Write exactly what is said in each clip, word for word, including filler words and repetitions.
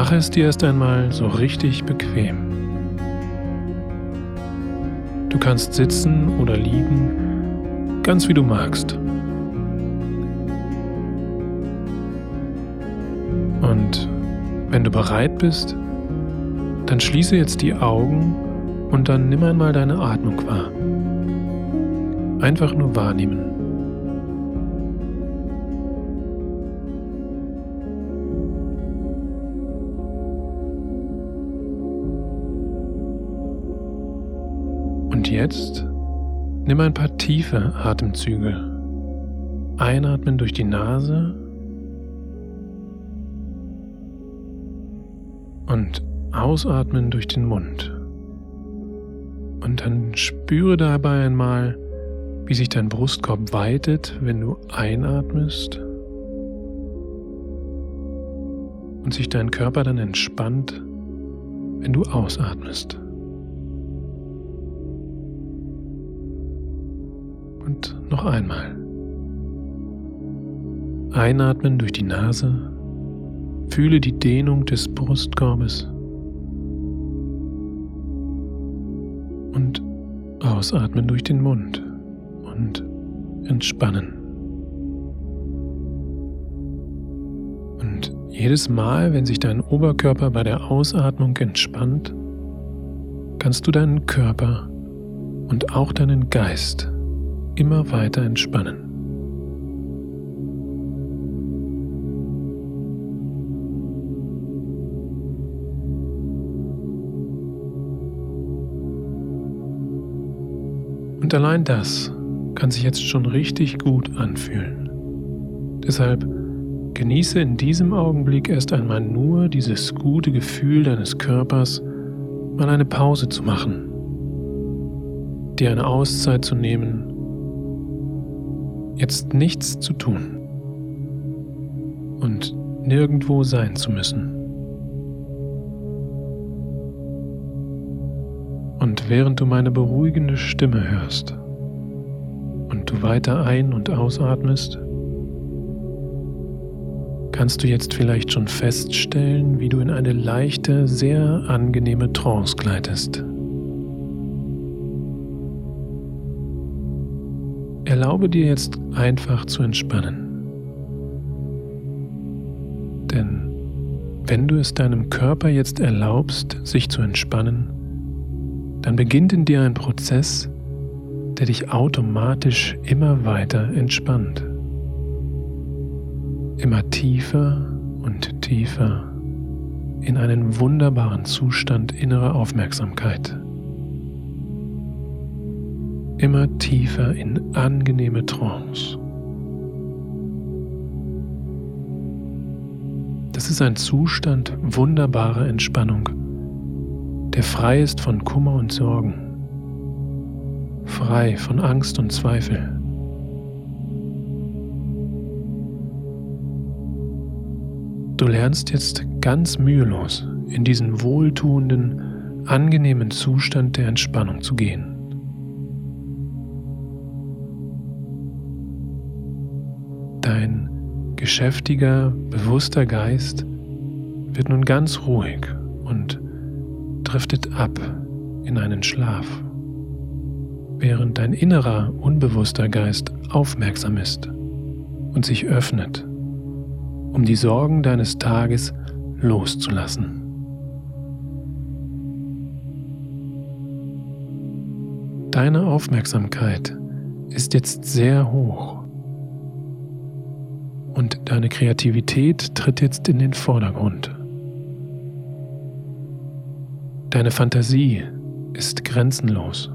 Mache es dir erst einmal so richtig bequem. Du kannst sitzen oder liegen, ganz wie du magst. Und wenn du bereit bist, dann schließe jetzt die Augen und dann nimm einmal deine Atmung wahr. Einfach nur wahrnehmen. Und jetzt nimm ein paar tiefe Atemzüge. Einatmen durch die Nase und ausatmen durch den Mund. Und dann spüre dabei einmal, wie sich dein Brustkorb weitet, wenn du einatmest und sich dein Körper dann entspannt, wenn du ausatmest. Und noch einmal. Einatmen durch die Nase, fühle die Dehnung des Brustkorbes und ausatmen durch den Mund und entspannen. Und jedes Mal, wenn sich dein Oberkörper bei der Ausatmung entspannt, kannst du deinen Körper und auch deinen Geist immer weiter entspannen. Und allein das kann sich jetzt schon richtig gut anfühlen. Deshalb genieße in diesem Augenblick erst einmal nur dieses gute Gefühl deines Körpers, mal eine Pause zu machen, dir eine Auszeit zu nehmen, jetzt nichts zu tun und nirgendwo sein zu müssen. Und während du meine beruhigende Stimme hörst und du weiter ein- und ausatmest, kannst du jetzt vielleicht schon feststellen, wie du in eine leichte, sehr angenehme Trance gleitest. Erlaube dir jetzt einfach zu entspannen. Denn wenn du es deinem Körper jetzt erlaubst, sich zu entspannen, dann beginnt in dir ein Prozess, der dich automatisch immer weiter entspannt. Immer tiefer und tiefer in einen wunderbaren Zustand innerer Aufmerksamkeit. Immer tiefer in angenehme Trance. Das ist ein Zustand wunderbarer Entspannung, der frei ist von Kummer und Sorgen, frei von Angst und Zweifel. Du lernst jetzt ganz mühelos in diesen wohltuenden, angenehmen Zustand der Entspannung zu gehen. Dein geschäftiger, bewusster Geist wird nun ganz ruhig und driftet ab in einen Schlaf, während dein innerer, unbewusster Geist aufmerksam ist und sich öffnet, um die Sorgen deines Tages loszulassen. Deine Aufmerksamkeit ist jetzt sehr hoch und deine Kreativität tritt jetzt in den Vordergrund. Deine Fantasie ist grenzenlos.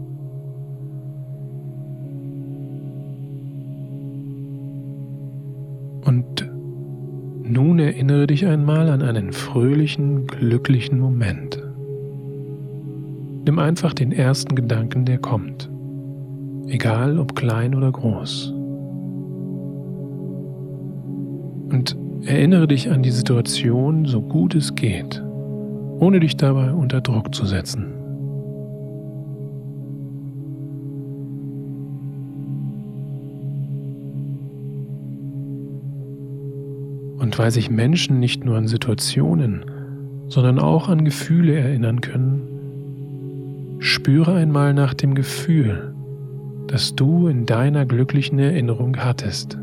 Und nun erinnere dich einmal an einen fröhlichen, glücklichen Moment. Nimm einfach den ersten Gedanken, der kommt, egal ob klein oder groß. Und erinnere dich an die Situation, so gut es geht, ohne dich dabei unter Druck zu setzen. Und weil sich Menschen nicht nur an Situationen, sondern auch an Gefühle erinnern können, spüre einmal nach dem Gefühl, das du in deiner glücklichen Erinnerung hattest.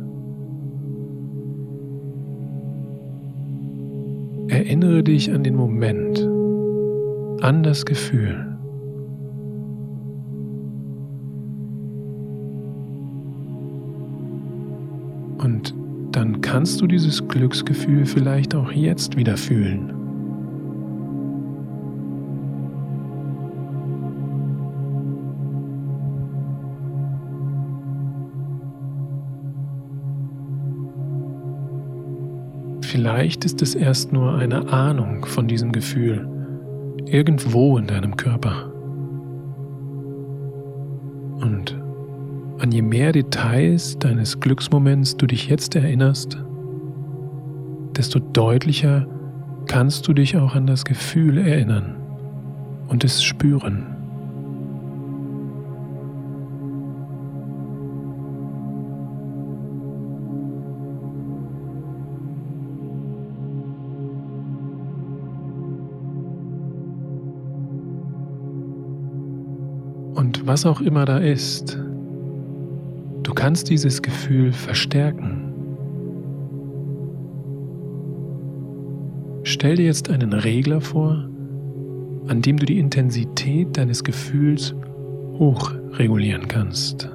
Erinnere dich an den Moment, an das Gefühl. Und dann kannst du dieses Glücksgefühl vielleicht auch jetzt wieder fühlen. Vielleicht ist es erst nur eine Ahnung von diesem Gefühl, irgendwo in deinem Körper. Und an je mehr Details deines Glücksmoments du dich jetzt erinnerst, desto deutlicher kannst du dich auch an das Gefühl erinnern und es spüren. Und was auch immer da ist, du kannst dieses Gefühl verstärken. Stell dir jetzt einen Regler vor, an dem du die Intensität deines Gefühls hochregulieren kannst.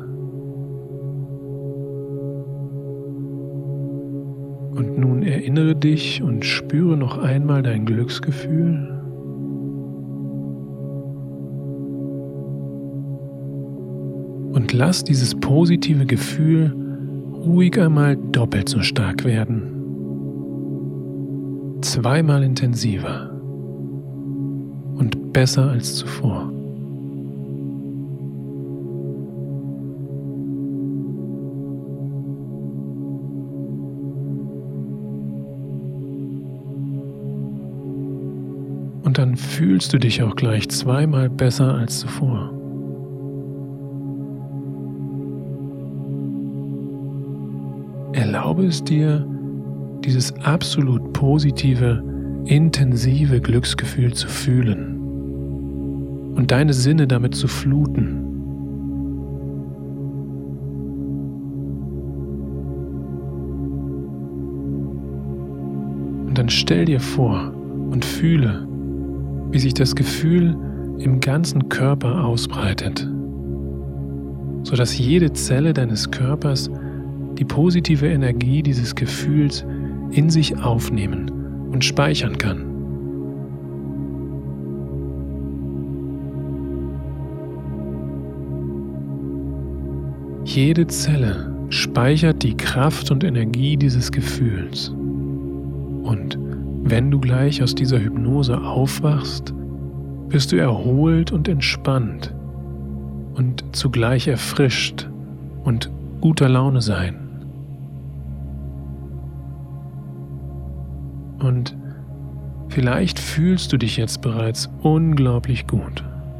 Und nun erinnere dich und spüre noch einmal dein Glücksgefühl. Und lass dieses positive Gefühl ruhig einmal doppelt so stark werden. Zweimal intensiver und besser als zuvor. Und dann fühlst du dich auch gleich zweimal besser als zuvor. Erlaube es dir, dieses absolut positive, intensive Glücksgefühl zu fühlen und deine Sinne damit zu fluten. Und dann stell dir vor und fühle, wie sich das Gefühl im ganzen Körper ausbreitet, sodass jede Zelle deines Körpers die positive Energie dieses Gefühls in sich aufnehmen und speichern kann. Jede Zelle speichert die Kraft und Energie dieses Gefühls. Und wenn du gleich aus dieser Hypnose aufwachst, wirst du erholt und entspannt und zugleich erfrischt und guter Laune sein. Und vielleicht fühlst du dich jetzt bereits unglaublich gut.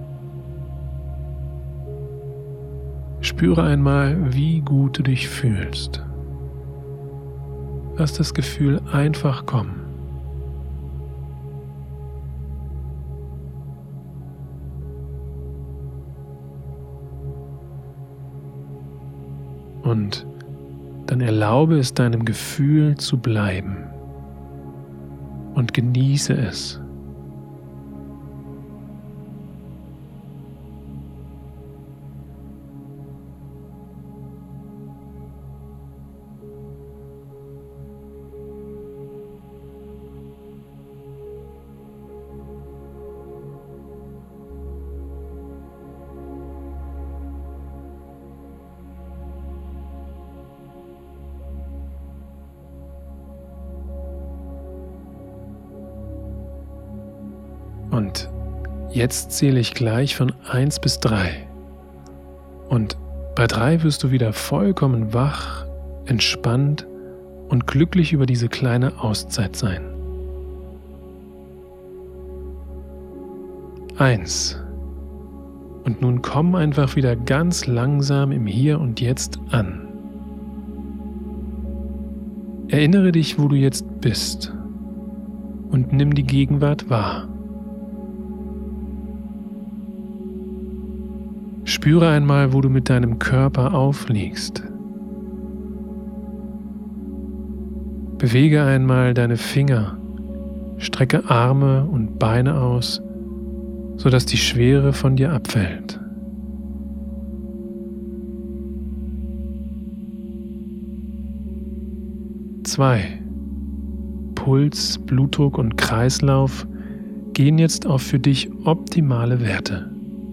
Spüre einmal, wie gut du dich fühlst. Lass das Gefühl einfach kommen. Und dann erlaube es deinem Gefühl zu bleiben und genieße es. Und jetzt zähle ich gleich von eins bis drei. Und bei drei wirst du wieder vollkommen wach, entspannt und glücklich über diese kleine Auszeit sein. Eins. Und nun komm einfach wieder ganz langsam im Hier und Jetzt an. Erinnere dich, wo du jetzt bist. und nimm die Gegenwart wahr. Spüre einmal, wo du mit deinem Körper aufliegst. Bewege einmal deine Finger, strecke Arme und Beine aus, sodass die Schwere von dir abfällt. zwei. Puls, Blutdruck und Kreislauf gehen jetzt auf für dich optimale Werte.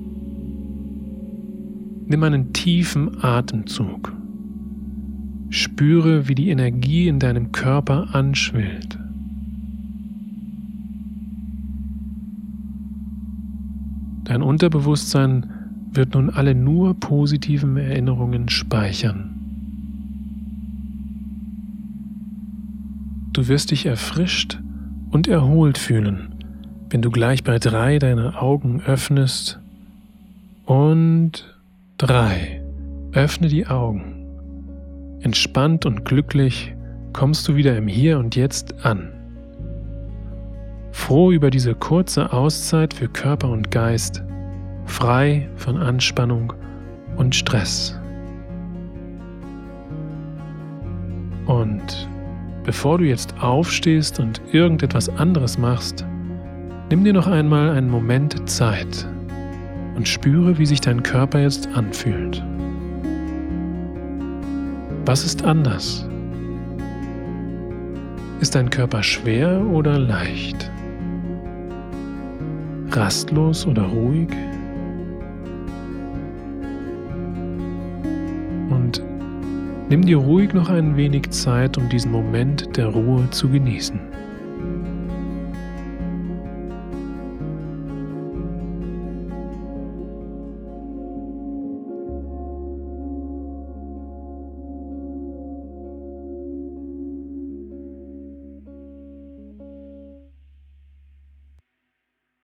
Nimm einen tiefen Atemzug. Spüre, wie die Energie in deinem Körper anschwillt. Dein Unterbewusstsein wird nun alle nur positiven Erinnerungen speichern. Du wirst dich erfrischt und erholt fühlen, wenn du gleich bei drei deine Augen öffnest und drei. Öffne die Augen. Entspannt und glücklich kommst du wieder im Hier und Jetzt an. Froh über diese kurze Auszeit für Körper und Geist, frei von Anspannung und Stress. Und bevor du jetzt aufstehst und irgendetwas anderes machst, nimm dir noch einmal einen Moment Zeit und spüre, wie sich dein Körper jetzt anfühlt. Was ist anders? Ist dein Körper schwer oder leicht? Rastlos oder ruhig? Und nimm dir ruhig noch ein wenig Zeit, um diesen Moment der Ruhe zu genießen.